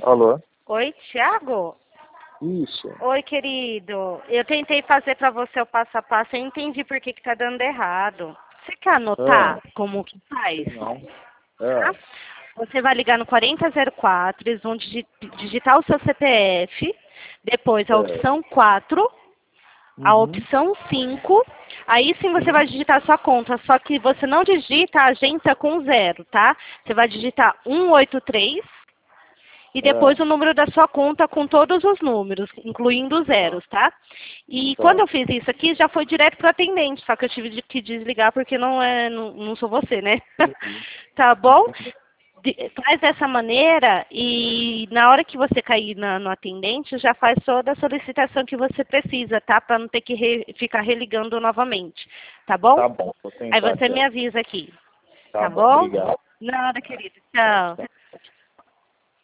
Alô? Oi, Thiago? Isso. Oi, querido. Eu tentei fazer para você o passo a passo, eu entendi por que tá dando errado. Você quer anotar como que faz? Não. Tá? Você vai ligar no 4004, eles vão digitar o seu CPF, depois a opção 4, a opção 5, aí sim você vai digitar a sua conta, só que você não digita a agência com 0, tá? Você vai digitar 183 e depois o número da sua conta com todos os números, incluindo os zeros, tá? E quando eu fiz isso aqui, já foi direto para o atendente, só que eu tive que desligar porque não sou você, né? Tá bom? Faz dessa maneira e na hora que você cair no atendente, já faz toda a solicitação que você precisa, tá? Para não ter que ficar religando novamente, tá bom? Tá bom, vou tentar. Aí você me avisa aqui, Tá tá bom, bom? obrigado. Nada, querido. Tchau.